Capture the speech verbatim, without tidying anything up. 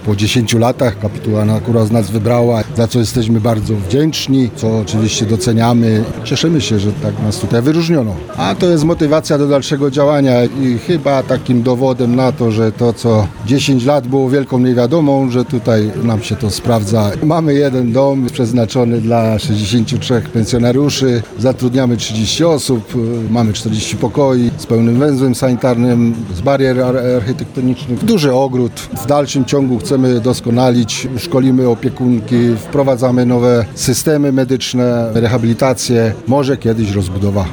po dziesięciu latach. Kapituła akurat nas wybrała, za co jesteśmy bardzo wdzięczni, co oczywiście doceniamy. Cieszymy się, że tak nas tutaj wyróżniono. A to jest motywacja do dalszego działania i chyba takim dowodem na to, że to co dziesięć lat było wielką niewiadomą, że tutaj nam się to sprawdza. Mamy jeden dom przeznaczony dla sześćdziesięciu trzech pensjonariuszy, zatrudniamy trzydzieści osób, mamy czterdzieści pokoi z pełnym węzłem sanitarnym, z barier architektonicznych, duży ogród. W dalszym ciągu chcemy doskonalić, szkolimy opiekunki, wprowadzamy nowe systemy medyczne, rehabilitację, może kiedyś rozbudowa.